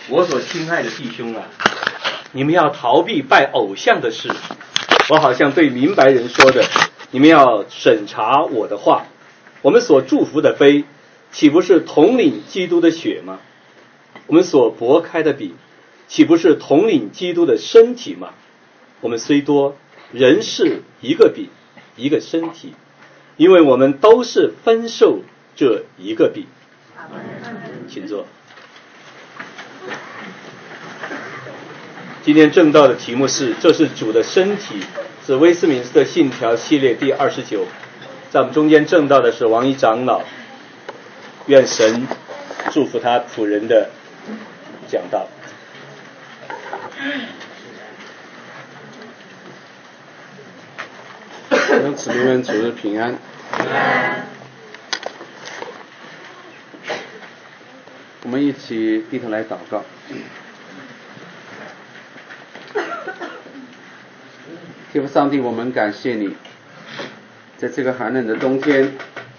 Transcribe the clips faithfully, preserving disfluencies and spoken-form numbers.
我所亲爱的弟兄啊，你们要逃避拜偶像的事。我好像对明白人说的，你们要审查我的话。我们所祝福的杯，岂不是统领基督的血吗？我们所擘开的饼，岂不是统领基督的身体吗？我们虽多，人是一个饼，一个身体，因为我们都是分受这一个饼。请坐。今天正道的题目是，这是主的身体，是威斯敏斯特信条系列第二十九。在我们中间正道的是王一长老，愿神祝福他仆人的讲道。 让姊妹们主日平安。我们一起低头来祷告。天父上帝，我们感谢你，在这个寒冷的冬天，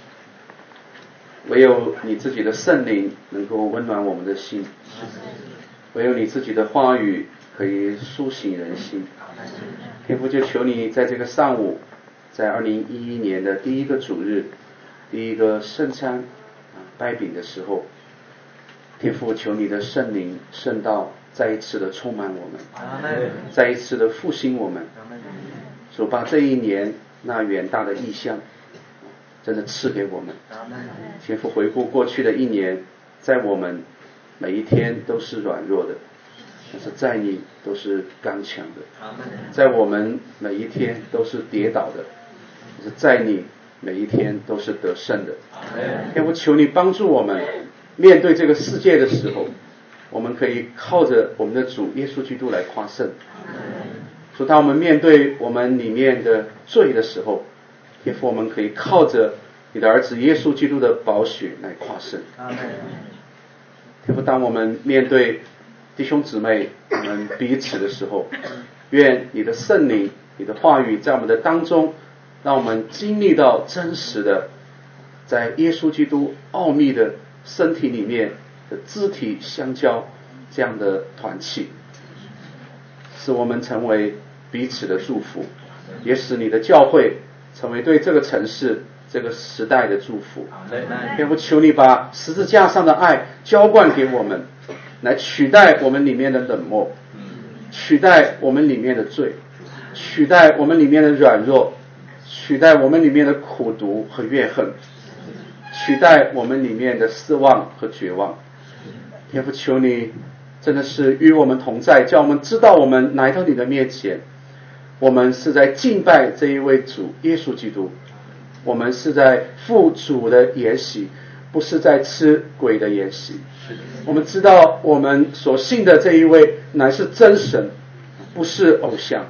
唯有你自己的圣灵能够温暖我们的心，唯有你自己的话语可以苏醒人心。天父，就求你在这个上午，在二零一一年的第一个主日，第一个圣餐掰饼的时候，天父，求你的圣灵圣道再一次的充满我们，再一次的复兴我们。主，把这一年那远大的意象真的赐给我们。天父，回顾过去的一年，在我们每一天都是软弱的，但是在你都是刚强的，在我们每一天都是跌倒的，但是在你每一天都是得胜的。天父，求你帮助我们面对这个世界的时候，我们可以靠着我们的主耶稣基督来夸胜。主，当我们面对我们里面的罪的时候，天父，我们可以靠着你的儿子耶稣基督的宝血来夸胜。天父，当我们面对弟兄姊妹我们彼此的时候，愿你的圣灵你的话语在我们的当中，让我们经历到真实的在耶稣基督奥秘的身体里面的肢体相交这样的团契，使我们成为彼此的祝福，也使你的教会成为对这个城市这个时代的祝福。天父，求你把十字架上的爱浇灌给我们，来取代我们里面的冷漠，取代我们里面的罪，取代我们里面的软弱，取代我们里面的苦毒和怨恨，取代我们里面的失望和绝望。天父，求你真的是与我们同在，叫我们知道我们来到你的面前，我们是在敬拜这一位主耶稣基督，我们是在父主的筵席，不是在吃鬼的筵席。我们知道我们所信的这一位乃是真神，不是偶像。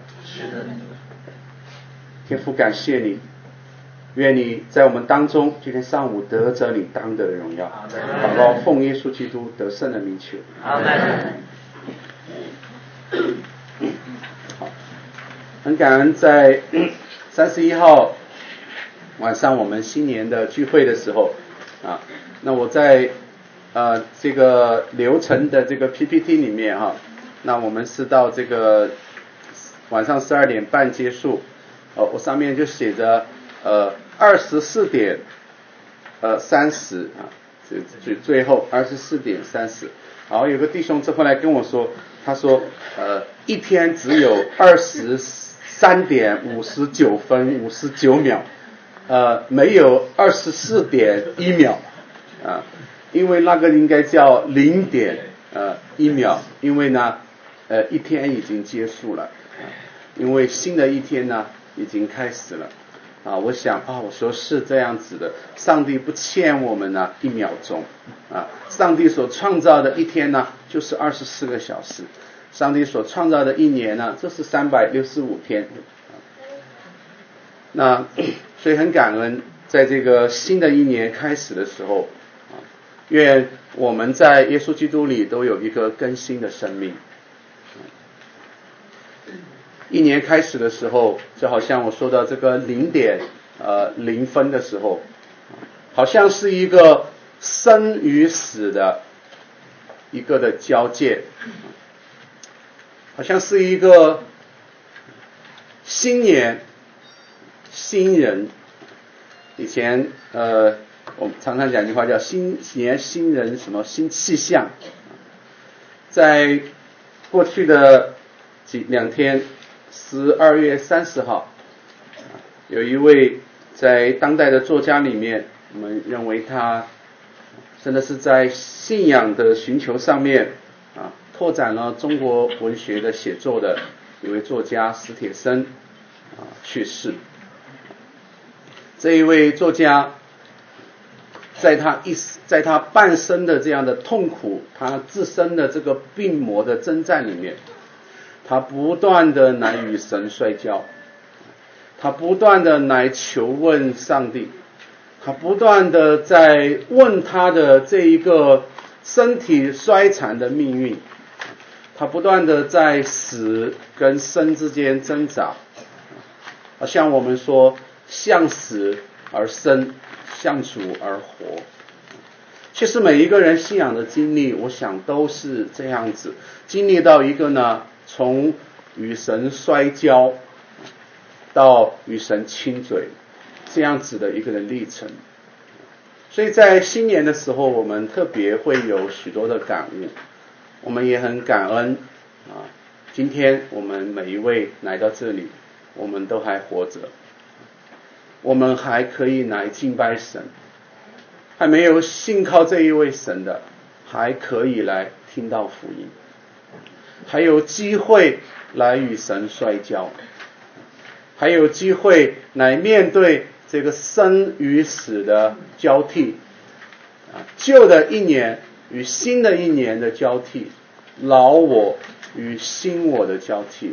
天父，感谢你，愿你在我们当中今天上午得着你当得的荣耀。祷告奉耶稣基督得胜的名求。阿们。好，很感恩在三十一号晚上我们新年的聚会的时候啊，那我在呃这个流程的这个 P P T 里面哈、啊，那我们是到这个晚上十二点半结束，呃，我上面就写着呃二十四点呃三十啊，最最最后二十四点三十。然后有个弟兄这后来跟我说，他说呃一天只有二十三点五十九分五十九秒，呃没有二十四点一秒啊，因为那个应该叫零点呃一秒，因为呢呃一天已经结束了，啊、因为新的一天呢已经开始了。啊，我想啊，我说是这样子的，上帝不欠我们呢一秒钟啊，上帝所创造的一天呢就是二十四个小时，上帝所创造的一年呢这是三百六十五天。那所以很感恩，在这个新的一年开始的时候啊，愿我们在耶稣基督里都有一个更新的生命。一年开始的时候，就好像我说的这个零点呃零分的时候，好像是一个生与死的一个的交界，好像是一个新年新人。以前呃，我们常常讲一句话叫新年新人什么新气象。在过去的几两天，十二月三十号，有一位在当代的作家里面，我们认为他真的是在信仰的寻求上面啊，拓展了中国文学的写作的一位作家史铁生啊去世。这一位作家在他一在他半生的这样的痛苦，他自身的这个病魔的征战里面，他不断的来与神摔跤，他不断的来求问上帝，他不断的在问他的这一个身体衰残的命运，他不断的在死跟生之间挣扎，好像我们说向死而生，向主而活。其实每一个人信仰的经历，我想都是这样子，经历到一个呢，从与神摔跤到与神亲嘴这样子的一个的历程。所以在新年的时候，我们特别会有许多的感悟，我们也很感恩啊，今天我们每一位来到这里，我们都还活着，我们还可以来敬拜神，还没有信靠这一位神的，还可以来听到福音，还有机会来与神摔跤，还有机会来面对这个生与死的交替，旧的一年与新的一年的交替，老我与新我的交替。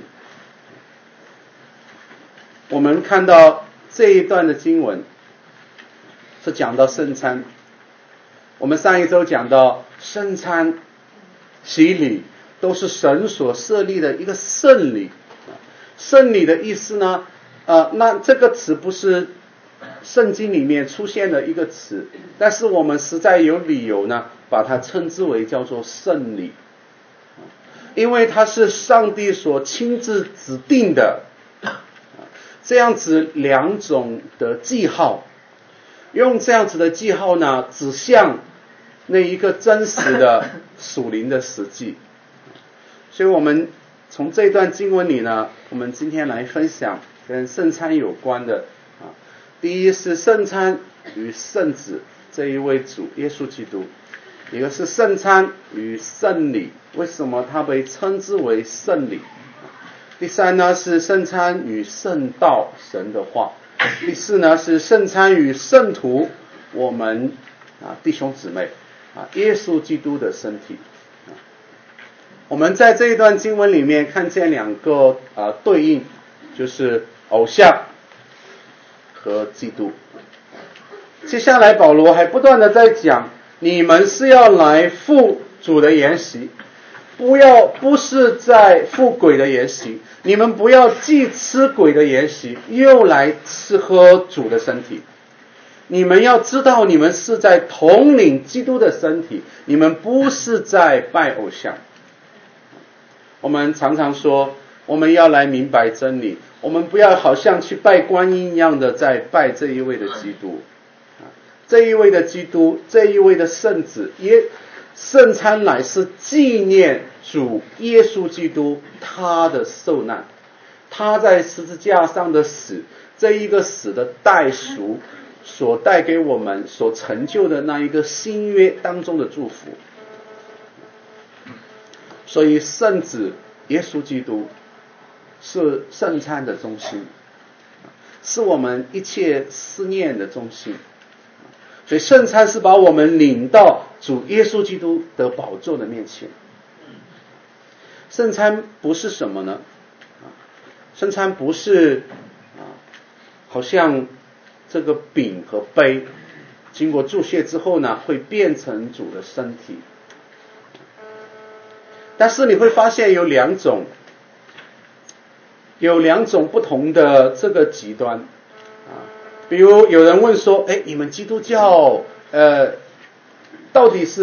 我们看到这一段的经文是讲到圣餐，我们上一周讲到圣餐洗礼都是神所设立的一个圣礼。圣礼的意思呢，呃，那这个词不是圣经里面出现的一个词，但是我们实在有理由呢，把它称之为叫做圣礼，因为它是上帝所亲自指定的这样子两种的记号，用这样子的记号呢，指向那一个真实的属灵的实际。所以我们从这段经文里呢，我们今天来分享跟圣餐有关的啊。第一是圣餐与圣子这一位主耶稣基督，一个是圣餐与圣礼，为什么它被称之为圣礼？第三呢是圣餐与圣道，神的话。第四呢是圣餐与圣徒，我们啊弟兄姊妹啊耶稣基督的身体。我们在这一段经文里面看见两个啊对应，就是偶像和基督。接下来保罗还不断的在讲，你们是要来赴主的筵席，不要不是在赴鬼的筵席，你们不要既吃鬼的筵席，又来吃喝主的身体。你们要知道，你们是在统领基督的身体，你们不是在拜偶像。我们常常说，我们要来明白真理，我们不要好像去拜观音一样的在拜这一位的基督，这一位的基督，这一位的圣子，耶圣餐乃是纪念主耶稣基督他的受难，他在十字架上的死，这一个死的代赎所带给我们所成就的那一个新约当中的祝福。所以圣子耶稣基督是圣餐的中心，是我们一切思念的中心。所以圣餐是把我们领到主耶稣基督的宝座的面前。圣餐不是什么呢？圣餐不是啊，好像这个饼和杯经过注谢之后呢，会变成主的身体。但是你会发现有两种，有两种不同的这个极端啊。比如有人问说，哎，你们基督教呃，到底是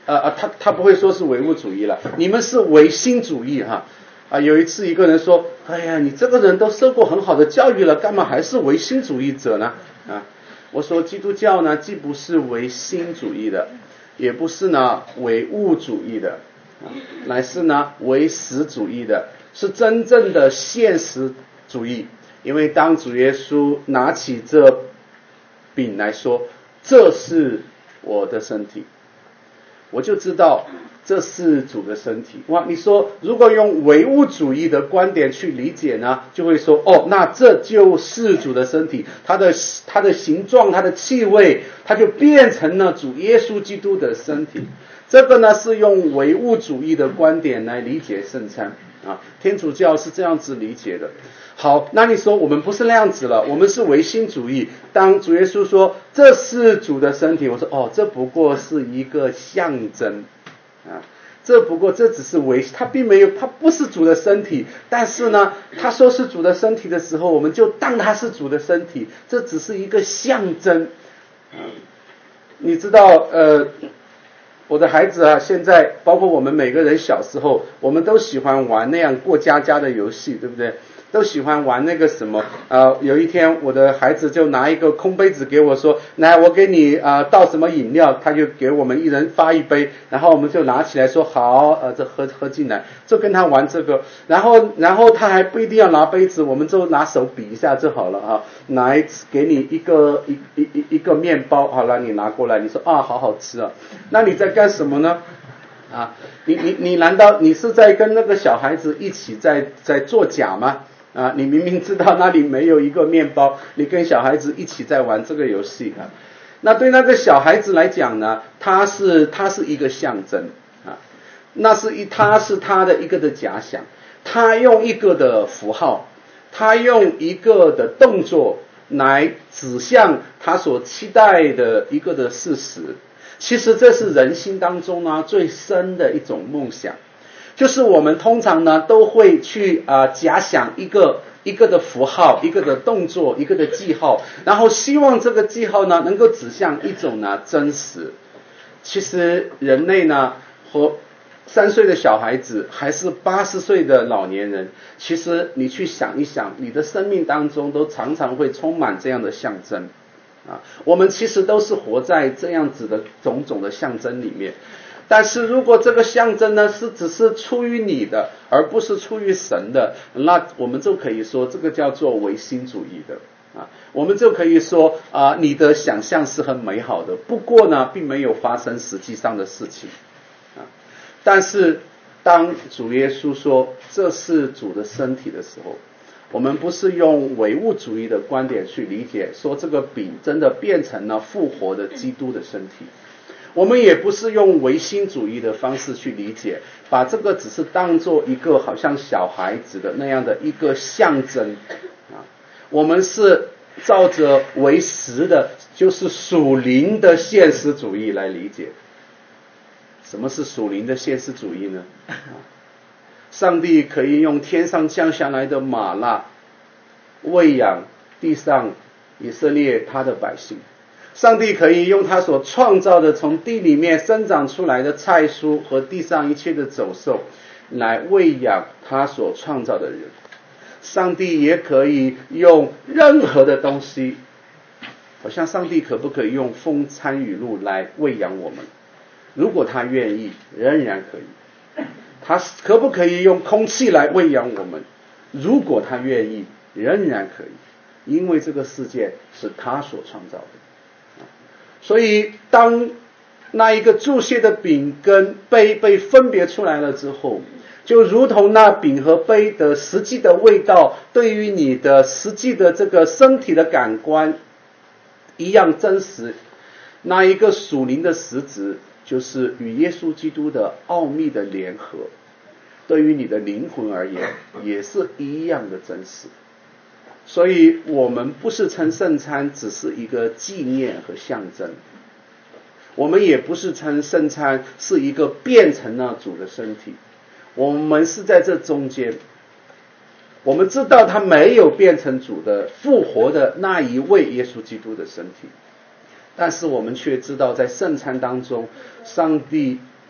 呃呃，他他不会说是唯物主义了，你们是唯心主义哈。啊，有一次一个人说，哎呀，你这个人都受过很好的教育了，干嘛还是唯心主义者呢？啊，我说基督教呢，既不是唯心主义的，也不是呢唯物主义的，啊，乃是呢唯实主义的，是真正的现实主义。因为当主耶稣拿起这饼来说，这是我的身体，我就知道这是主的身体。哇，你说如果用唯物主义的观点去理解呢，就会说哦，那这就是主的身体，它的它的形状，它的气味，它就变成了主耶稣基督的身体。这个呢是用唯物主义的观点来理解圣餐啊，天主教是这样子理解的。好，那你说我们不是那样子了，我们是唯心主义。当主耶稣说这是主的身体，我说哦，这不过是一个象征啊，这不过这只是唯，它并没有，它不是主的身体。但是呢，他说是主的身体的时候，我们就当它是主的身体，这只是一个象征。啊，你知道，呃，我的孩子啊，现在包括我们每个人小时候，我们都喜欢玩那样过家家的游戏，对不对？都喜欢玩那个什么呃，有一天我的孩子就拿一个空杯子给我说，来我给你啊、呃、倒什么饮料，他就给我们一人发一杯，然后我们就拿起来说好，呃这喝喝进来，就跟他玩这个。然后然后他还不一定要拿杯子，我们就拿手比一下就好了啊，拿一给你一个一一一一个面包，好了，你拿过来，你说啊好好吃啊，那你在干什么呢？啊，你你你难道你是在跟那个小孩子一起在在作假吗？啊，你明明知道那里没有一个面包，你跟小孩子一起在玩这个游戏啊。那对那个小孩子来讲呢，它是它是一个象征啊，那是一它是他的一个的假想，他用一个的符号，他用一个的动作来指向他所期待的一个的事实。其实这是人心当中呢最深的一种梦想。就是我们通常呢都会去啊、呃、假想一个一个的符号，一个的动作，一个的记号，然后希望这个记号呢能够指向一种呢真实。其实人类呢和三岁的小孩子还是八十岁的老年人，其实你去想一想，你的生命当中都常常会充满这样的象征啊。我们其实都是活在这样子的种种的象征里面。但是如果这个象征呢是只是出于你的，而不是出于神的，那我们就可以说这个叫做唯心主义的啊。我们就可以说啊、呃，你的想象是很美好的，不过呢并没有发生实际上的事情啊。但是当主耶稣说这是主的身体的时候，我们不是用唯物主义的观点去理解，说这个饼真的变成了复活的基督的身体。我们也不是用唯心主义的方式去理解，把这个只是当做一个好像小孩子的那样的一个象征啊。我们是照着为实的，就是属灵的现实主义来理解。什么是属灵的现实主义呢？上帝可以用天上降下来的玛纳喂养地上以色列他的百姓。上帝可以用他所创造的从地里面生长出来的菜蔬和地上一切的走兽来喂养他所创造的人。上帝也可以用任何的东西，好像上帝可不可以用风餐雨露来喂养我们？如果他愿意，仍然可以。他可不可以用空气来喂养我们？如果他愿意，仍然可以。因为这个世界是他所创造的。所以当那一个注谢的饼跟杯被分别出来了之后，就如同那饼和杯的实际的味道对于你的实际的这个身体的感官一样真实。那一个属灵的实质就是与耶稣基督的奥秘的联合，对于你的灵魂而言也是一样的真实。所以我们不是称圣餐只是一个纪念和象征，我们也不是称圣餐是一个变成了主的身体，我们是在这中间。我们知道他没有变成主的复活的那一位耶稣基督的身体，但是我们却知道在圣餐当中，上帝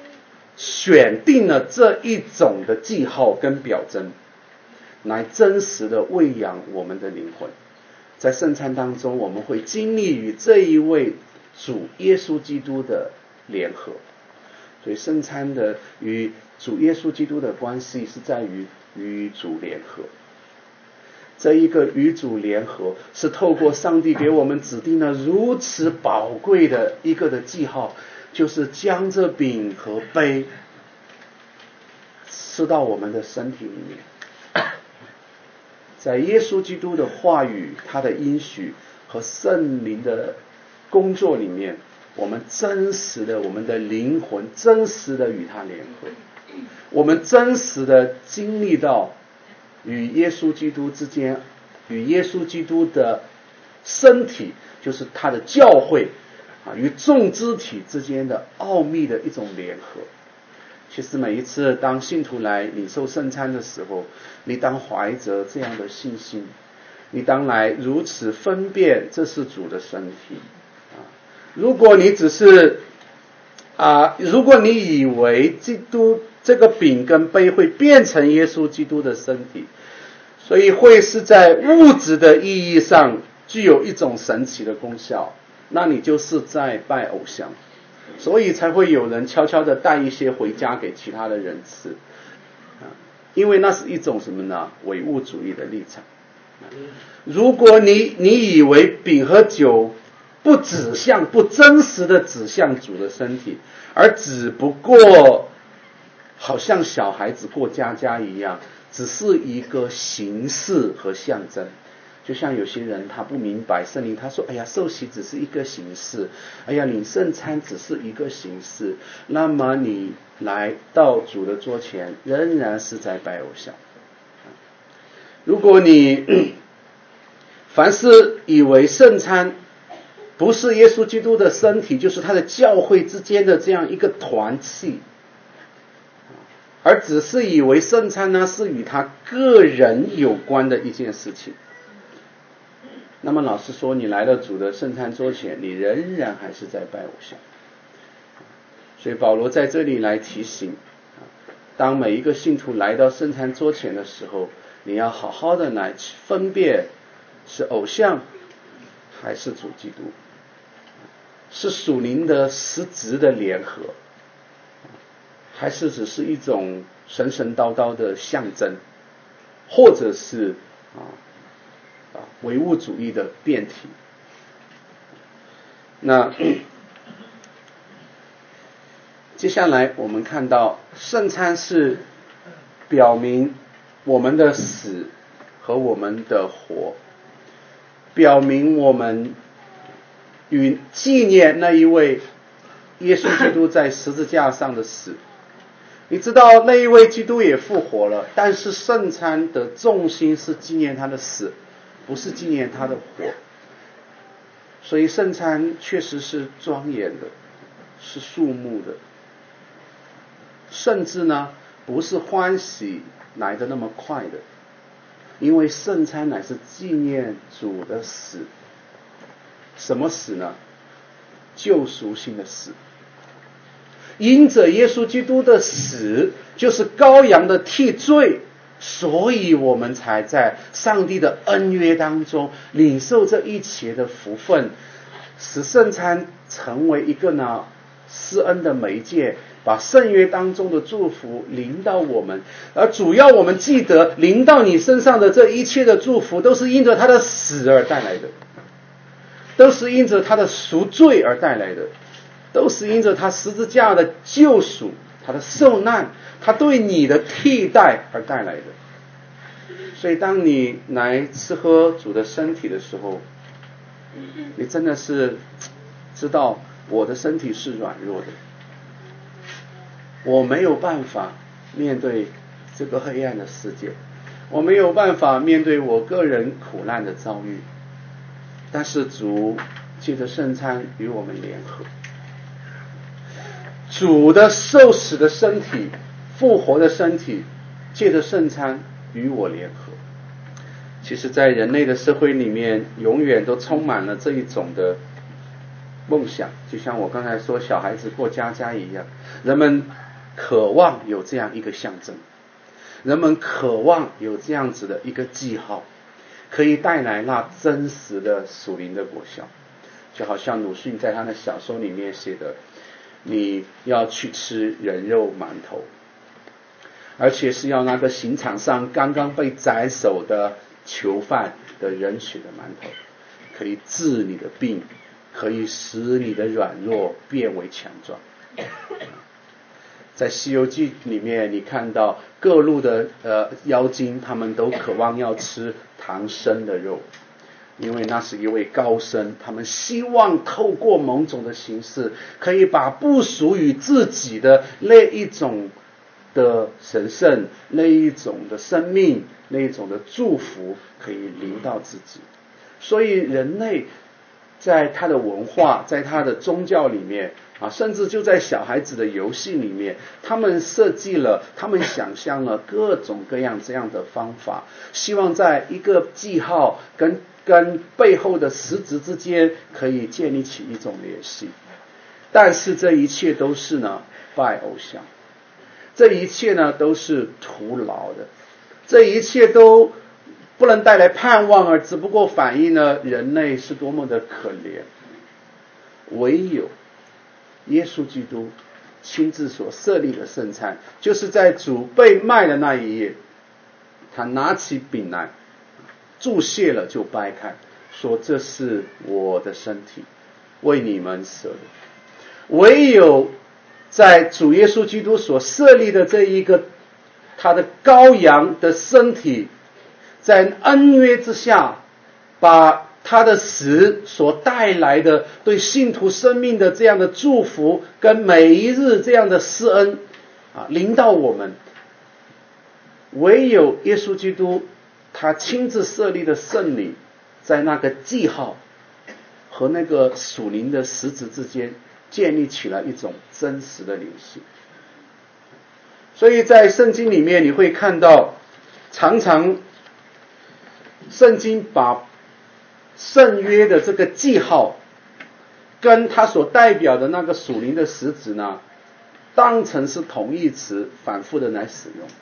选定了这一种的记号跟表征，来真实的喂养我们的灵魂。在圣餐当中，我们会经历与这一位主耶稣基督的联合。所以圣餐的与主耶稣基督的关系是在于与主联合。这一个与主联合是透过上帝给我们指定了如此宝贵的一个的记号，就是将这饼和杯吃到我们的身体里面。在耶稣基督的话语、他的应许和圣灵的工作里面，我们真实的我们的灵魂真实的与他联合，我们真实的经历到与耶稣基督之间，与耶稣基督的身体，就是他的教会啊，与众肢体之间的奥秘的一种联合。其实每一次当信徒来领受圣餐的时候，你当怀着这样的信心，你当来如此分辨这是主的身体啊。如果你只是啊，如果你以为基督这个饼跟杯会变成耶稣基督的身体，所以会是在物质的意义上具有一种神奇的功效，那你就是在拜偶像。所以才会有人悄悄的带一些回家给其他的人吃，因为那是一种什么呢？唯物主义的立场。如果你你以为饼和酒不指向不真实的指向主的身体，而只不过好像小孩子过家家一样，只是一个形式和象征。就像有些人他不明白圣灵，他说哎呀，受洗只是一个形式，哎呀，领圣餐只是一个形式，那么你来到主的桌前仍然是在拜偶像。如果你凡是以为圣餐不是耶稣基督的身体，就是他的教会之间的这样一个团契，而只是以为圣餐呢是与他个人有关的一件事情，那么老实说，你来到主的圣餐桌前，你仍然还是在拜偶像。所以保罗在这里来提醒，当每一个信徒来到圣餐桌前的时候，你要好好的来分辨是偶像还是主基督，是属灵的实质的联合，还是只是一种神神叨叨的象征，或者是啊唯物主义的变体。那接下来我们看到圣餐是表明我们的死和我们的活，表明我们与纪念那一位耶稣基督在十字架上的死。你知道那一位基督也复活了，但是圣餐的重心是纪念他的死，不是纪念他的活。所以圣餐确实是庄严的，是肃穆的，甚至呢不是欢喜来的那么快的，因为圣餐乃是纪念主的死。什么死呢？救赎性的死。因着耶稣基督的死，就是羔羊的替罪，所以我们才在上帝的恩约当中领受这一切的福分，使圣餐成为一个呢施恩的媒介，把圣约当中的祝福临到我们。而主要我们记得，临到你身上的这一切的祝福，都是因着他的死而带来的，都是因着他的赎罪而带来的，都是因着他十字架的救赎，他的受难，他对你的替代而带来的。所以当你来吃喝主的身体的时候，你真的是知道我的身体是软弱的，我没有办法面对这个黑暗的世界，我没有办法面对我个人苦难的遭遇，但是主借着圣餐与我们联合，主的受死的身体，复活的身体，借着圣餐与我联合。其实在人类的社会里面，永远都充满了这一种的梦想，就像我刚才说小孩子过家家一样，人们渴望有这样一个象征，人们渴望有这样子的一个记号，可以带来那真实的属灵的果效。就好像鲁迅在他的小说里面写的，你要去吃人肉馒头，而且是要那个刑场上刚刚被宰首的囚犯的人血的馒头，可以治你的病，可以使你的软弱变为强壮。在西游记里面你看到各路的呃妖精，他们都渴望要吃唐僧的肉，因为那是一位高僧，他们希望透过某种的形式，可以把不属于自己的那一种的神圣，那一种的生命，那一种的祝福可以临到自己。所以人类在他的文化，在他的宗教里面啊，甚至就在小孩子的游戏里面，他们设计了，他们想象了各种各样这样的方法，希望在一个记号跟跟背后的实质之间可以建立起一种联系。但是这一切都是呢拜偶像，这一切呢都是徒劳的，这一切都不能带来盼望，而只不过反映了人类是多么的可怜。唯有耶稣基督亲自所设立的圣餐，就是在主被卖的那一夜，他拿起饼来注谢了就掰开，说这是我的身体，为你们舍的。唯有在主耶稣基督所设立的这一个他的羔羊的身体，在恩约之下，把他的死所带来的对信徒生命的这样的祝福跟每一日这样的施恩啊，临到我们。唯有耶稣基督他亲自设立的圣礼，在那个记号和那个属灵的实质之间建立起了一种真实的联系。所以在圣经里面你会看到，常常圣经把圣约的这个记号跟它所代表的那个属灵的实质呢，当成是同义词反复的来使用。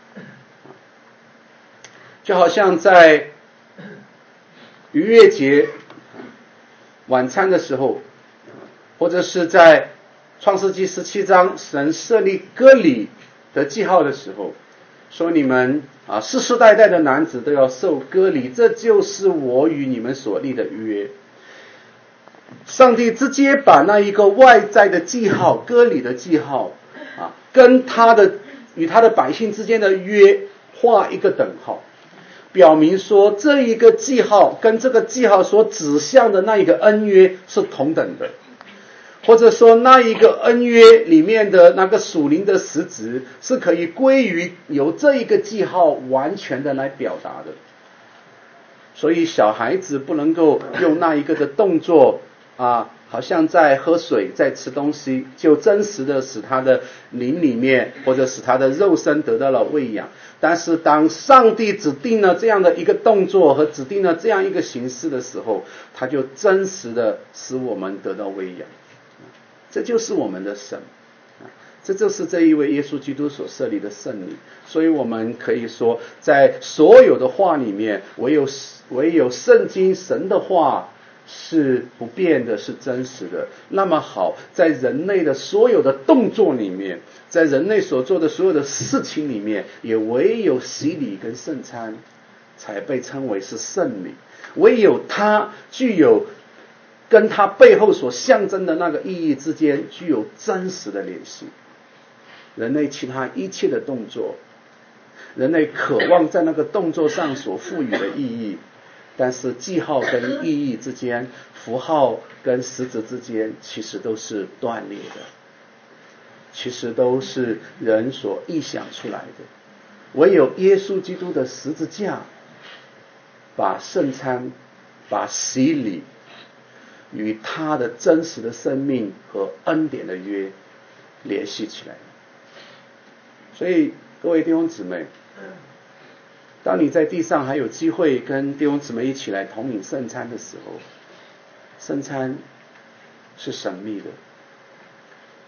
就好像在逾越节晚餐的时候，或者是在创世纪十七章神设立割礼的记号的时候，说你们啊世世代代的男子都要受割礼，这就是我与你们所立的约。上帝直接把那一个外在的记号，割礼的记号啊，跟他的与他的百姓之间的约画一个等号，表明说这一个记号跟这个记号所指向的那一个恩约是同等的，或者说那一个恩约里面的那个属灵的实质是可以归于由这一个记号完全的来表达的。所以小孩子不能够用那一个的动作啊，好像在喝水在吃东西，就真实的使他的灵里面或者使他的肉身得到了喂养。但是当上帝指定了这样的一个动作和指定了这样一个形式的时候，他就真实的使我们得到喂养。这就是我们的神，这就是这一位耶稣基督所设立的圣礼。所以我们可以说，在所有的话里面，唯有唯有圣经神的话是不变的，是真实的。那么好，在人类的所有的动作里面，在人类所做的所有的事情里面，也唯有洗礼跟圣餐才被称为是圣礼，唯有它具有跟它背后所象征的那个意义之间具有真实的联系。人类其他一切的动作，人类渴望在那个动作上所赋予的意义，但是记号跟意义之间，符号跟实质之间，其实都是断裂的，其实都是人所臆想出来的。唯有耶稣基督的十字架，把圣餐、把洗礼与他的真实的生命和恩典的约联系起来。所以各位弟兄姊妹，当你在地上还有机会跟弟兄姊妹一起来同饮圣餐的时候，圣餐是神秘的，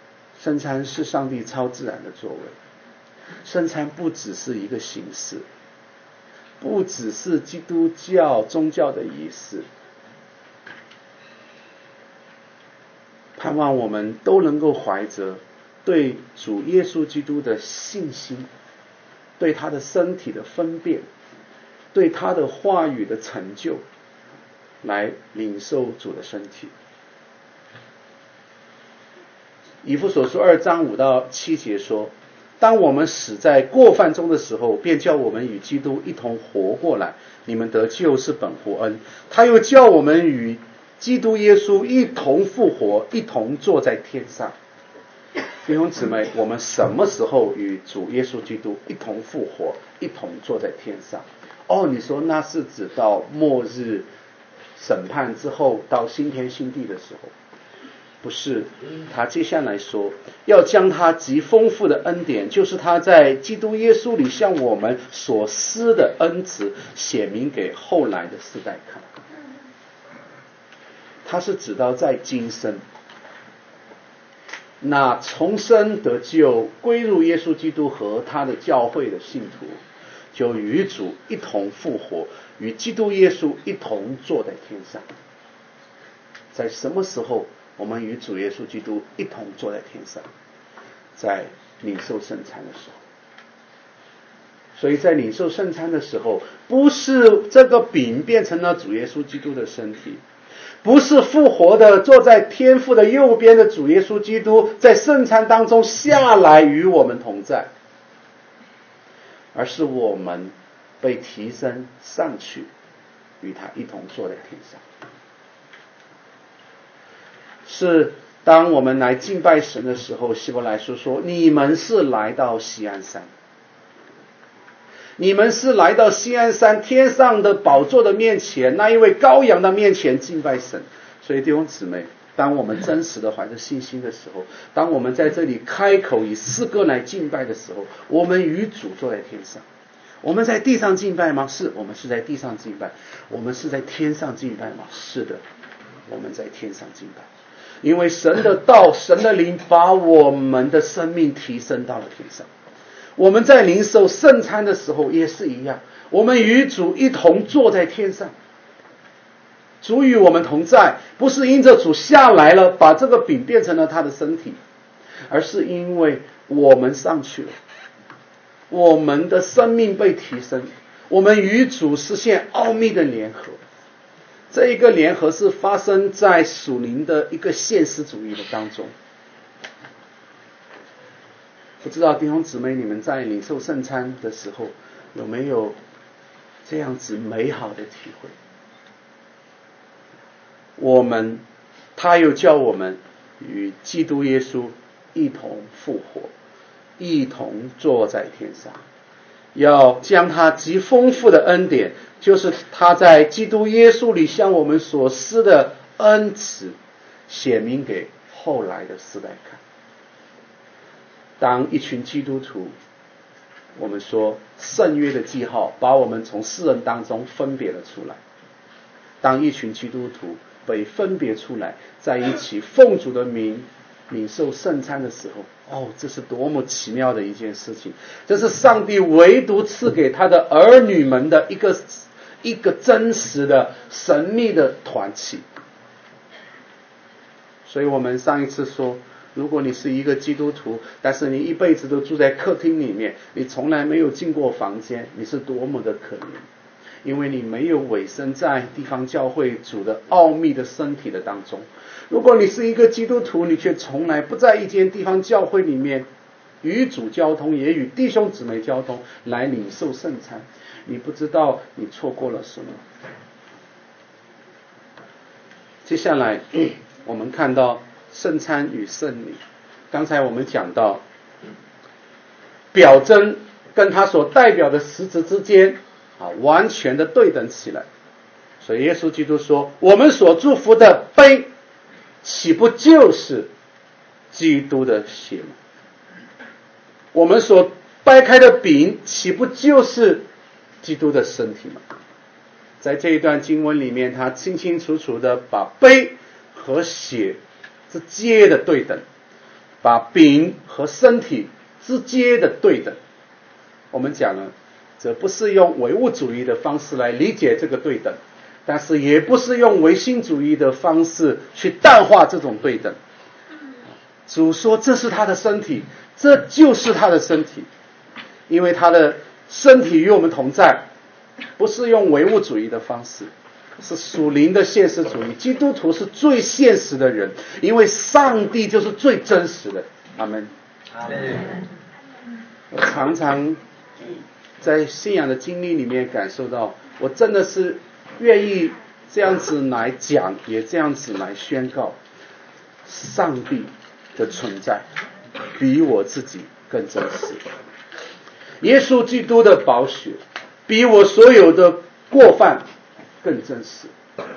圣餐是上帝超自然的作为，圣餐不只是一个形式，不只是基督教宗教的仪式。盼望我们都能够怀着对主耶稣基督的信心，对他的身体的分辨，对他的话语的成就，来领受主的身体。以弗所书二章五到七节说，当我们死在过犯中的时候，便叫我们与基督一同活过来，你们得救是本乎恩，他又叫我们与基督耶稣一同复活，一同坐在天上。弟兄姊妹，我们什么时候与主耶稣基督一同复活，一同坐在天上？哦，你说那是指到末日审判之后，到新天新地的时候？不是，他接下来说，要将他极丰富的恩典，就是他在基督耶稣里向我们所施的恩慈，写明给后来的世代看。他是指到在今生，那重生得救归入耶稣基督和他的教会的信徒，就与主一同复活，与基督耶稣一同坐在天上。在什么时候我们与主耶稣基督一同坐在天上？在领受圣餐的时候。所以在领受圣餐的时候，不是这个饼变成了主耶稣基督的身体，不是复活的坐在天父的右边的主耶稣基督在圣餐当中下来与我们同在，而是我们被提升上去，与他一同坐在天上。是当我们来敬拜神的时候，希伯来书说，你们是来到锡安山，你们是来到锡安山天上的宝座的面前，那一位羔羊的面前敬拜神。所以弟兄姊妹，当我们真实的怀着信心的时候，当我们在这里开口以诗歌来敬拜的时候，我们与主坐在天上。我们在地上敬拜吗？是，我们是在地上敬拜。我们是在天上敬拜吗？是的，我们在天上敬拜。因为神的道，神的灵把我们的生命提升到了天上。我们在领受圣餐的时候也是一样，我们与主一同坐在天上。主与我们同在，不是因着主下来了把这个饼变成了他的身体，而是因为我们上去了，我们的生命被提升，我们与主实现奥秘的联合。这一个联合是发生在属灵的一个现实主义的当中。不知道弟兄姊妹，你们在领受圣餐的时候有没有这样子美好的体会？我们他又叫我们与基督耶稣一同复活，一同坐在天上，要将他极丰富的恩典，就是他在基督耶稣里向我们所施的恩慈，显明给后来的世代看。当一群基督徒，我们说圣约的记号把我们从世人当中分别了出来，当一群基督徒被分别出来，在一起奉主的名领受圣餐的时候，哦，这是多么奇妙的一件事情！这是上帝唯独赐给他的儿女们的一个一个真实的神秘的团契。所以我们上一次说，如果你是一个基督徒，但是你一辈子都住在客厅里面，你从来没有进过房间，你是多么的可怜，因为你没有委身在地方教会主的奥秘的身体的当中。如果你是一个基督徒，你却从来不在一间地方教会里面与主交通，也与弟兄姊妹交通，来领受圣餐，你不知道你错过了什么。接下来我们看到圣餐与圣礼，刚才我们讲到表征跟它所代表的实质之间啊，完全的对等起来。所以耶稣基督说，我们所祝福的杯，岂不就是基督的血吗？我们所掰开的饼，岂不就是基督的身体吗？在这一段经文里面，他清清楚楚的把杯和血之间的对等， 把饼和身体直接的对等。我们讲了，这不是用唯物主义的方式来理解这个对等，但是也不是用唯心主义的方式去淡化这种对等。主说这是他的身体，这就是他的身体，因为他的身体与我们同在，不是用唯物主义的方式，是属灵的现实主义。基督徒是最现实的人，因为上帝就是最真实的。阿们。阿们。我常常在信仰的经历里面感受到，我真的是愿意这样子来讲，也这样子来宣告，上帝的存在比我自己更真实。耶稣基督的宝血比我所有的过犯更真实。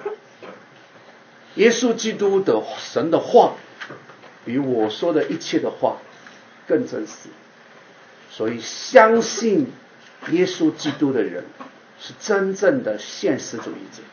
耶稣基督的神的话比我说的一切的话更真实。所以相信耶稣基督的人是真正的现实主义者，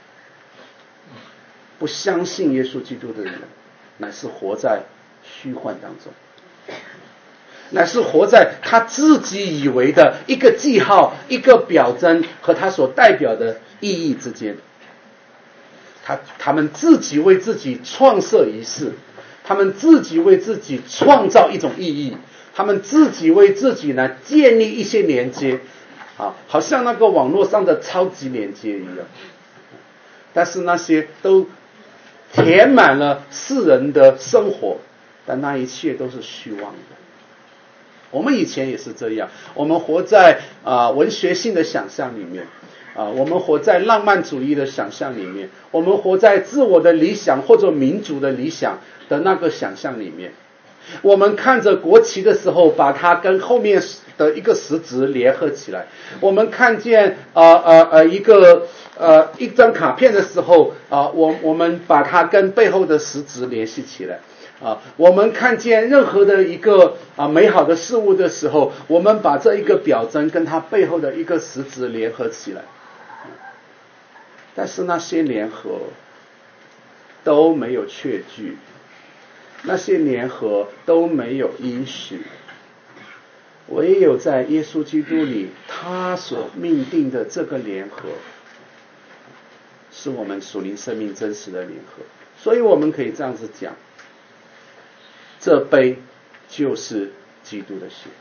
不相信耶稣基督的人乃是活在虚幻当中，乃是活在他自己以为的一个记号、一个表征和他所代表的意义之间。他他们自己为自己创设仪式，他们自己为自己创造一种意义，他们自己为自己呢建立一些连接，啊，好像那个网络上的超级连接一样。但是那些都填满了世人的生活，但那一切都是虚妄的。我们以前也是这样，我们活在啊、呃、文学性的想象里面，啊、呃，我们活在浪漫主义的想象里面，我们活在自我的理想或者民族的理想的那个想象里面。我们看着国旗的时候，把它跟后面的一个实质联合起来；我们看见呃呃呃一个呃一张卡片的时候，啊、呃，我我们把它跟背后的实质联系起来。啊，我们看见任何的一个啊美好的事物的时候，我们把这一个表征跟它背后的一个实质联合起来。但是那些联合都没有确据，那些联合都没有应许，唯有在耶稣基督里，他所命定的这个联合，是我们属灵生命真实的联合。所以我们可以这样子讲，这杯就是基督的血，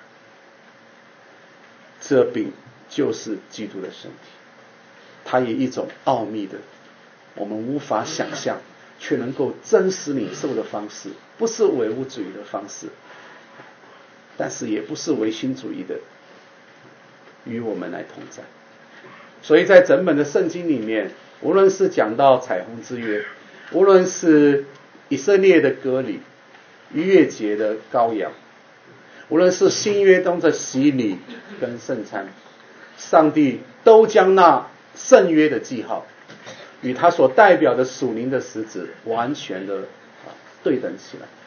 这饼就是基督的身体。它以一种奥秘的，我们无法想象却能够真实领受的方式，不是唯物主义的方式，但是也不是唯心主义的，与我们来同在。所以在整本的圣经里面，无论是讲到彩虹之约，无论是以色列的割礼、逾越节的羔羊，无论是新约中的洗礼跟圣餐，上帝都将那圣约的记号与他所代表的属灵的实质完全的对等起来。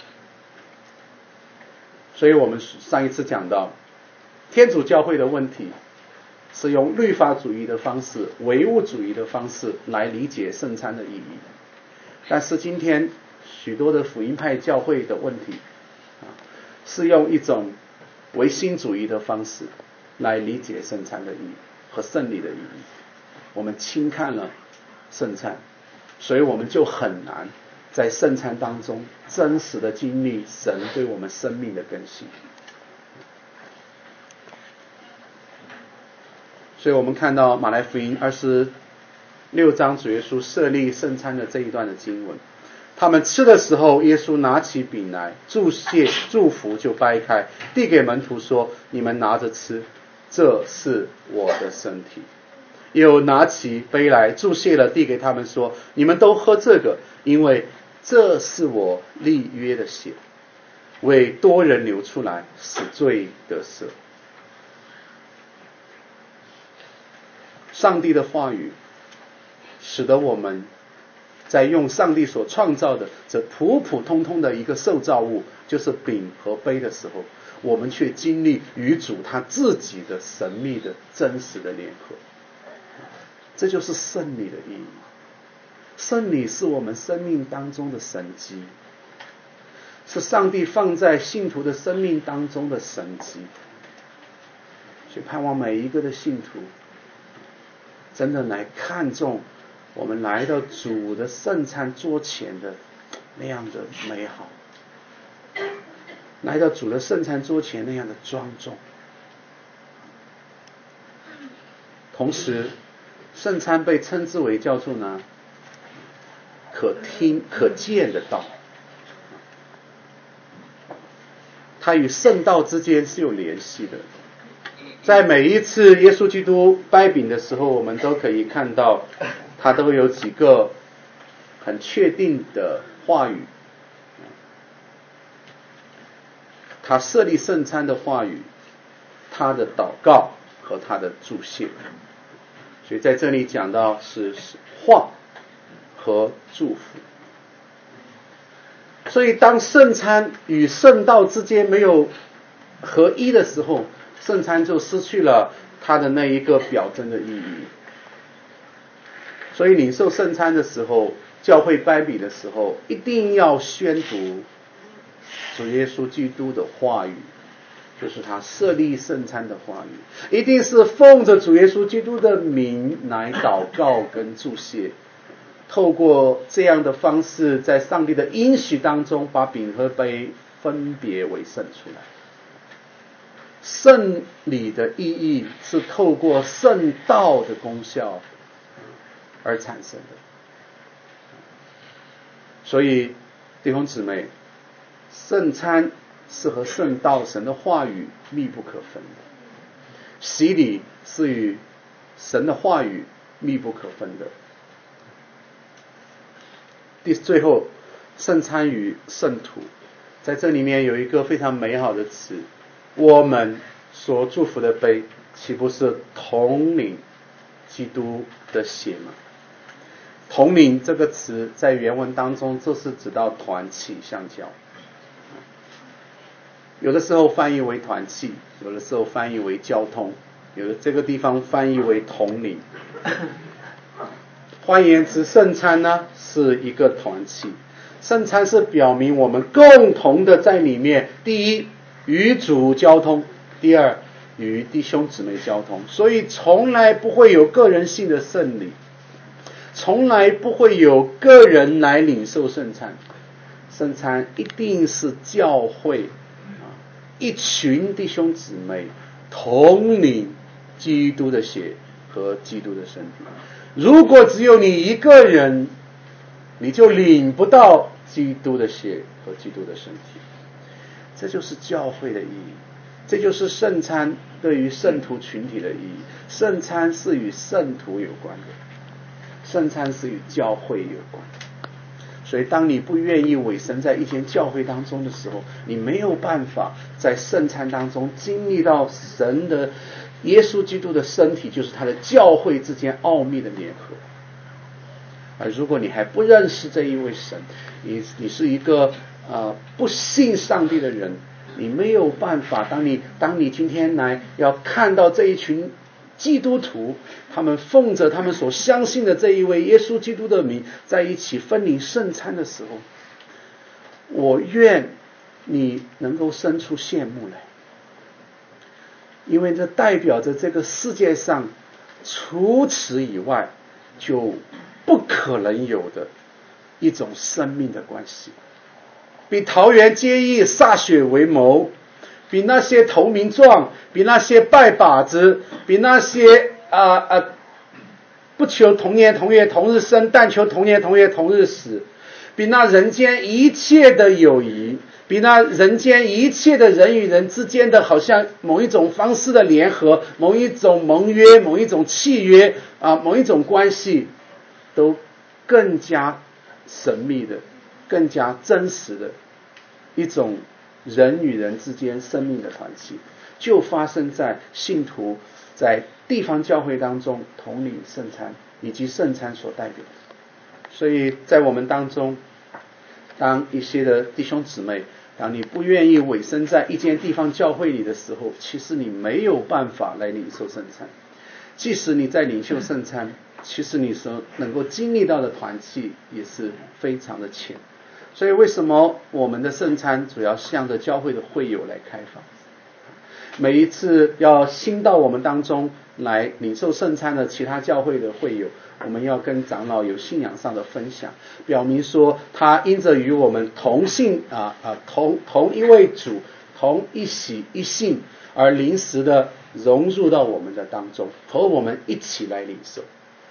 所以我们上一次讲到，天主教会的问题是用律法主义的方式、唯物主义的方式来理解圣餐的意义，但是今天许多的福音派教会的问题是用一种唯心主义的方式来理解圣餐的意义和圣礼的意义。我们轻看了圣餐，所以我们就很难在圣餐当中真实的经历神对我们生命的更新。所以我们看到马来福音二十六章主耶稣设立圣餐的这一段的经文，他们吃的时候，耶稣拿起饼来，祝谢祝福就掰开，递给门徒说：你们拿着吃，这是我的身体。又拿起杯来，祝谢了，递给他们说：你们都喝这个，因为这是我立约的血，为多人流出来，使罪得赦。上帝的话语使得我们在用上帝所创造的这普普通通的一个受造物，就是饼和杯的时候，我们却经历与主他自己的神秘的真实的联合。这就是圣礼的意义。圣礼是我们生命当中的神迹， 是上帝放在信徒的生命当中的神迹。所以盼望每一个的信徒真的来看重我们来到主的圣餐桌前的那样的美好，来到主的圣餐桌前那样的庄重。同时圣餐被称之为叫做呢可听可见的道，它与圣道之间是有联系的。在每一次耶稣基督掰饼的时候，我们都可以看到他都有几个很确定的话语，他设立圣餐的话语，他的祷告和他的祝谢。所以在这里讲到是话和祝福。所以当圣餐与圣道之间没有合一的时候，圣餐就失去了它的那一个表征的意义。所以领受圣餐的时候，教会掰饼的时候，一定要宣读主耶稣基督的话语，就是他设立圣餐的话语，一定是奉着主耶稣基督的名来祷告跟祝谢，透过这样的方式，在上帝的应许当中，把饼和杯分别为圣出来。圣礼的意义是透过圣道的功效而产生的。所以弟兄姊妹，圣餐是和圣道神的话语密不可分的，洗礼是与神的话语密不可分的。第最后，圣餐与圣徒，在这里面有一个非常美好的词，我们所祝福的杯，岂不是统领基督的血吗？统领这个词在原文当中，就是指到团契相交，有的时候翻译为团契，有的时候翻译为交通，有的这个地方翻译为统领。换言之，圣餐呢是一个团契，圣餐是表明我们共同的在里面，第一与主交通，第二与弟兄姊妹交通。所以从来不会有个人性的圣礼，从来不会有个人来领受圣餐，圣餐一定是教会一群弟兄姊妹统领基督的血和基督的身体。如果只有你一个人，你就领不到基督的血和基督的身体。这就是教会的意义，这就是圣餐对于圣徒群体的意义。圣餐是与圣徒有关的，圣餐是与教会有关的。所以当你不愿意委身在一间教会当中的时候，你没有办法在圣餐当中经历到神的耶稣基督的身体，就是他的教会之间奥秘的联合。而如果你还不认识这一位神，你你是一个呃不信上帝的人，你没有办法，当你当你今天来要看到这一群基督徒，他们奉着他们所相信的这一位耶稣基督的名，在一起分领圣餐的时候，我愿你能够生出羡慕来，因为这代表着这个世界上除此以外就不可能有的一种生命的关系，比桃园结义歃血为盟，比那些投名状，比那些拜把子，比那些啊啊、呃、不求同年同月同日生，但求同年同月同日死，比那人间一切的友谊，比那人间一切的人与人之间的好像某一种方式的联合，某一种盟约，某一种契约啊，某一种关系，都更加神秘的，更加真实的一种人与人之间生命的团契，就发生在信徒在地方教会当中统领圣餐以及圣餐所代表的。所以在我们当中，当一些的弟兄姊妹，当你不愿意委身在一间地方教会里的时候，其实你没有办法来领受圣餐。即使你在领受圣餐，其实你所能够经历到的团契也是非常的浅。 所以为什么我们的圣餐主要向着教会的会友来开放？每一次要新到我们当中来领受圣餐的其他教会的会友，我们要跟长老有信仰上的分享，表明说他因着与我们同信啊啊同同一位主，同一喜一信，而临时的融入到我们的当中，和我们一起来领受。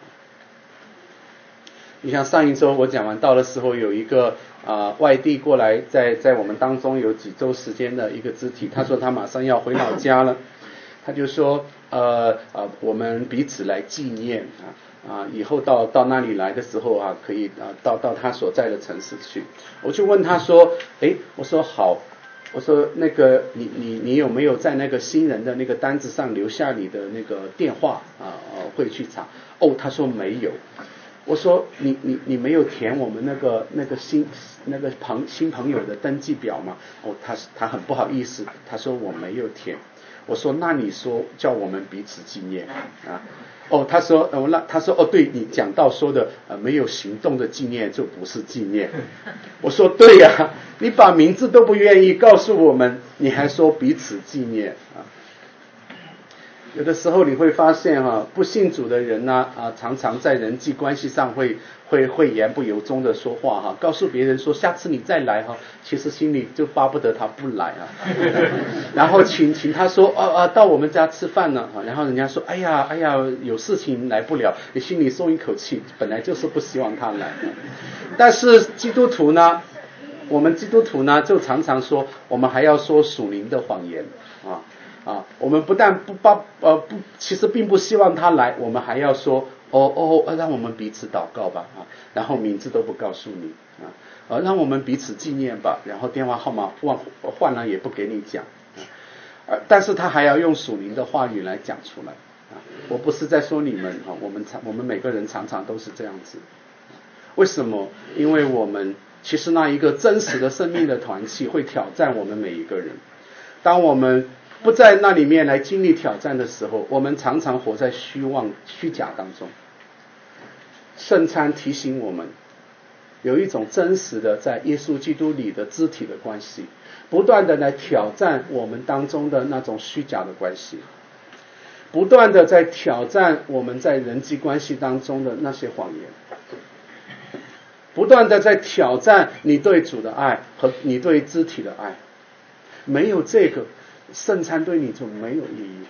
你像上一周我讲完道的时候，有一个啊、呃、外地过来，在在我们当中有几周时间的一个肢体，他说他马上要回老家了，他就说呃呃我们彼此来纪念啊啊以后到到那里来的时候啊，可以啊到到他所在的城市去。我就问他说，诶，我说好，我说那个你你你有没有在那个新人的那个单子上留下你的那个电话啊、呃、会去查？哦，他说没有。我说你你你没有填我们那个那个新那个朋新朋友的登记表吗？哦，他他很不好意思，他说我没有填。我说那你说叫我们彼此纪念啊？哦，他说哦那他说哦对，你讲到说的呃没有行动的纪念就不是纪念。我说对呀、啊，你把名字都不愿意告诉我们，你还说彼此纪念啊？有的时候你会发现哈、啊，不信主的人呢 啊, 啊，常常在人际关系上会会会言不由衷的说话哈、啊，告诉别人说下次你再来哈、啊，其实心里就巴不得他不来啊。然后请请他说啊啊到我们家吃饭呢啊，然后人家说哎呀哎呀有事情来不了，你心里松一口气，本来就是不希望他来、啊。但是基督徒呢，我们基督徒呢就常常说，我们还要说属灵的谎言啊。啊，我们不但不把呃不，其实并不希望他来，我们还要说哦哦，让我们彼此祷告吧啊，然后名字都不告诉你啊，呃，让我们彼此纪念吧，然后电话号码忘换了也不给你讲啊，呃，但是他还要用属灵的话语来讲出来啊，我不是在说你们啊，我们常我们每个人常常都是这样子，为什么？因为我们其实那一个真实的生命的团契会挑战我们每一个人，当我们不在那里面来经历挑战的时候，我们常常活在虚妄虚假当中。圣餐提醒我们，有一种真实的在耶稣基督里的肢体的关系，不断的来挑战我们当中的那种虚假的关系，不断的在挑战我们在人际关系当中的那些谎言，不断的在挑战你对主的爱和你对肢体的爱。没有这个，圣餐对你就没有意义。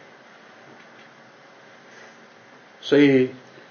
所以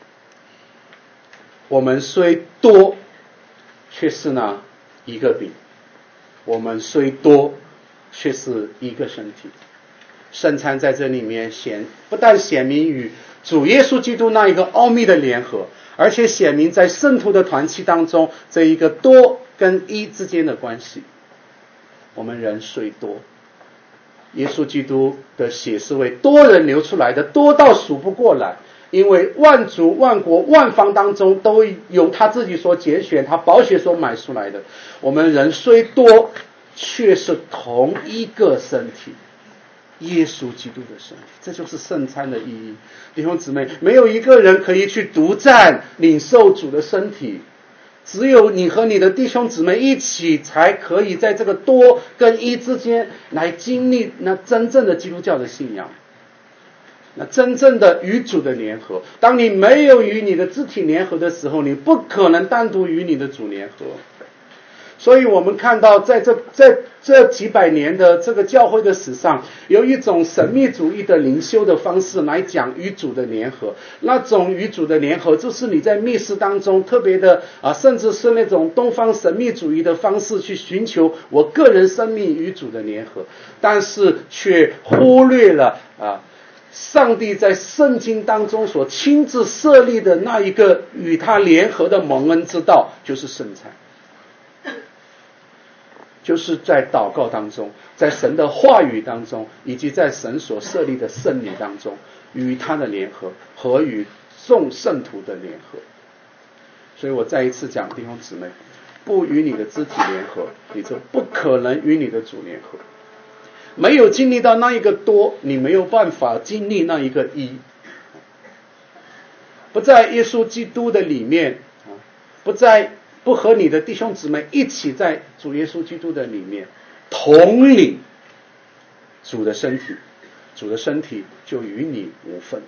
我们虽多，却是呢一个饼；我们虽多，却是一个身体。圣餐在这里面显不但显明与主耶稣基督那一个奥秘的联合，而且显明在圣徒的团契当中这一个多跟一之间的关系。我们人虽多，耶稣基督的血是为多人流出来的，多到数不过来，因为万族万国万方当中都有他自己所拣选，他宝血所买出来的。我们人虽多，却是同一个身体，耶稣基督的身体，这就是圣餐的意义。弟兄姊妹，没有一个人可以去独占领受主的身体，只有你和你的弟兄姊妹一起，才可以在这个多跟一之间来经历那真正的基督教的信仰，那真正的与主的联合。当你没有与你的肢体联合的时候，你不可能单独与你的主联合。所以我们看到在这在这几百年的这个教会的史上，有一种神秘主义的灵修的方式来讲与主的联合。那种与主的联合，就是你在密室当中特别的啊，甚至是那种东方神秘主义的方式去寻求我个人生命与主的联合，但是却忽略了啊，上帝在圣经当中所亲自设立的那一个与他联合的蒙恩之道，就是圣餐。就是在祷告当中，在神的话语当中，以及在神所设立的圣礼当中，与他的联合和与众圣徒的联合。所以我再一次讲，弟兄姊妹，不与你的肢体联合，你就不可能与你的主联合。没有经历到那一个多，你没有办法经历那一个一。不在耶稣基督的里面，不在不和你的弟兄姊妹一起在主耶稣基督的里面同领主的身体，主的身体就与你无分。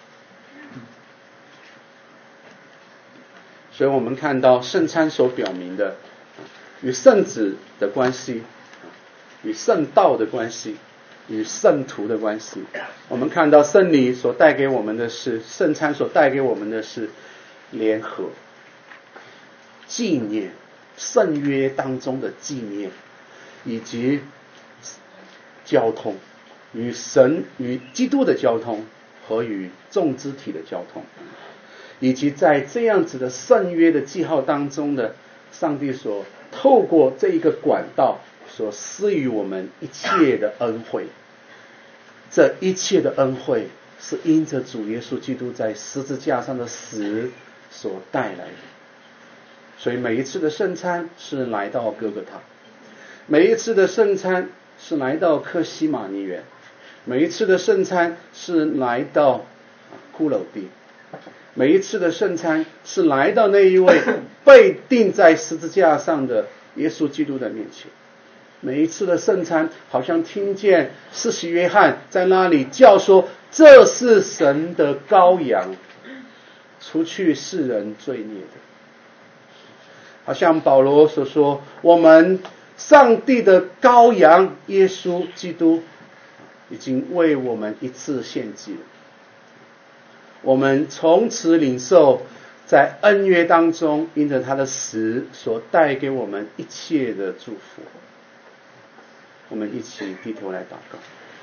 所以我们看到圣餐所表明的与圣子的关系，与圣道的关系，与圣徒的关系。我们看到圣礼所带给我们的是，圣餐所带给我们的是联合、纪念，圣约当中的纪念，以及交通，与神与基督的交通和与众肢体的交通，以及在这样子的圣约的记号当中的上帝所透过这一个管道所施予我们一切的恩惠。这一切的恩惠是因着主耶稣基督在十字架上的死所带来的。所以每一次的圣餐是来到哥哥他，每一次的圣餐是来到客西马尼园，每一次的圣餐是来到骷髅地，每一次的圣餐是来到那一位被钉在十字架上的耶稣基督的面前。每一次的圣餐好像听见施洗约翰在那里叫说，这是神的羔羊，除去世人罪孽的。好像保罗所说，我们上帝的羔羊耶稣基督已经为我们一次献祭了，我们从此领受在恩约当中因着他的死所带给我们一切的祝福。我们一起低头来祷告。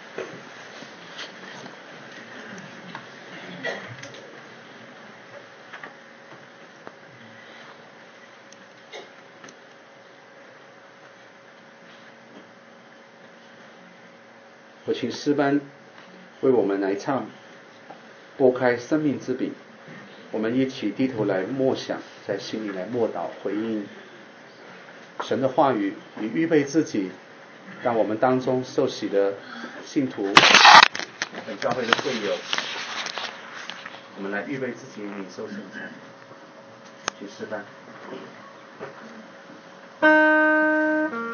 我请诗班为我们来唱拨开生命之饼，我们一起低头来默想，在心里来默祷回应神的话语，以预备自己，让我们当中受洗的信徒本教会的会友，我们来预备自己领受圣餐。请诗班。